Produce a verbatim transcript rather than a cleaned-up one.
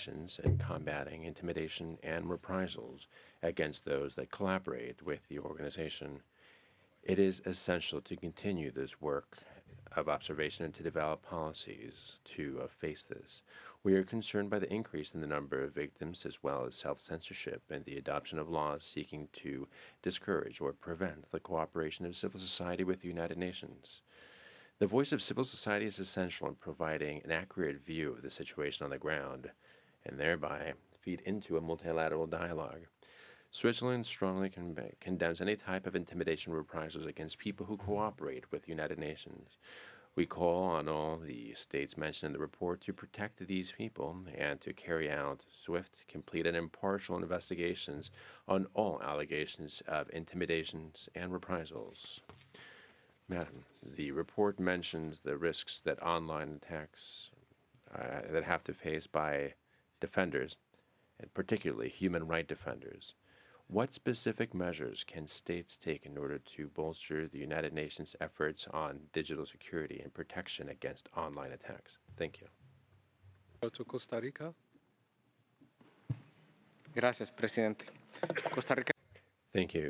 Nations in combating intimidation and reprisals against those that collaborate with the organization. It is essential to continue this work of observation and to develop policies to uh, face this. We are concerned by the increase in the number of victims as well as self censorship and the adoption of laws seeking to discourage or prevent the cooperation of civil society with the United Nations. The voice of civil society is essential in providing an accurate view of the situation on the ground and thereby feed into a multilateral dialogue. Switzerland strongly con- condemns any type of intimidation or reprisals against people who cooperate with the United Nations. We call on all the states mentioned in the report to protect these people and to carry out swift, complete, and impartial investigations on all allegations of intimidations and reprisals. Madam, the report mentions the risks that online attacks uh, that have to face by defenders, and particularly human rights defenders. What specific measures can states take in order to bolster the United Nations efforts on digital security and protection against online attacks? Thank you. Go to Costa Rica. Gracias, presidente. Costa Rica Thank you.